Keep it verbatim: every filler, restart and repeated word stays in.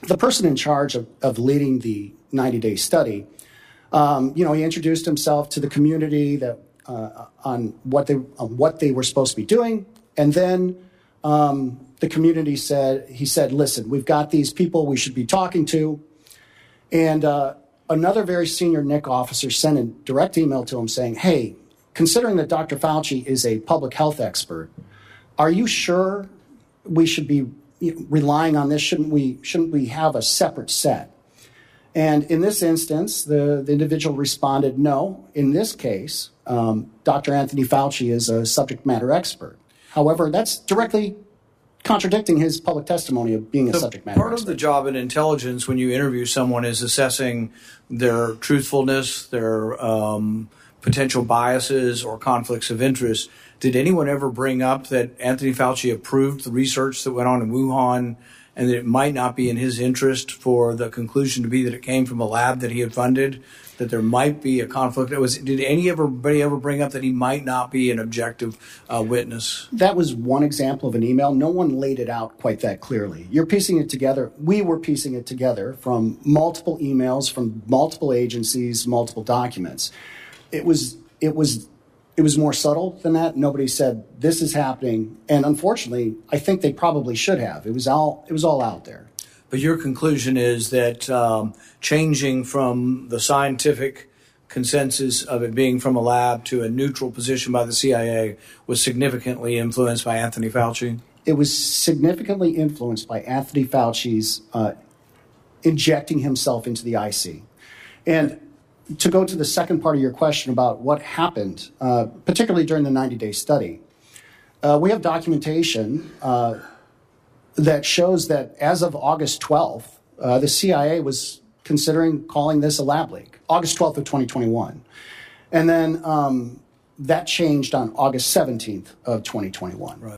the person in charge of, of leading the ninety-day study, um, you know, he introduced himself to the community that uh, on what they on what they were supposed to be doing, and then um, the community said he said, "Listen, we've got these people we should be talking to," and uh, another very senior N I C officer sent a direct email to him saying, "Hey, considering that Doctor Fauci is a public health expert, are you sure we should be relying on this? Shouldn't we, shouldn't we have a separate set?" And in this instance, the, the individual responded, "No, in this case, um, Doctor Anthony Fauci is a subject matter expert." However, that's directly contradicting his public testimony of being a so subject matter part expert. Part of the job in intelligence when you interview someone is assessing their truthfulness, their um, potential biases or conflicts of interest. Did anyone ever bring up that Anthony Fauci approved the research that went on in Wuhan and that it might not be in his interest for the conclusion to be that it came from a lab that he had funded, that there might be a conflict? That was, did anybody ever bring up that he might not be an objective uh, witness? That was one example of an email. No one laid it out quite that clearly. You're piecing it together. We were piecing it together from multiple emails, from multiple agencies, multiple documents. It was, it was, it was more subtle than that. Nobody said this is happening, and unfortunately, I think they probably should have. It was all, it was all out there. But your conclusion is that um, changing from the scientific consensus of it being from a lab to a neutral position by the C I A was significantly influenced by Anthony Fauci? It was significantly influenced by Anthony Fauci's uh, injecting himself into the I C. And to go to the second part of your question about what happened, uh, particularly during the ninety-day study, uh, we have documentation uh, that shows that as of August twelfth, uh, the C I A was considering calling this a lab leak, August twelfth of twenty twenty-one. And then um, that changed on August seventeenth of twenty twenty-one. Right.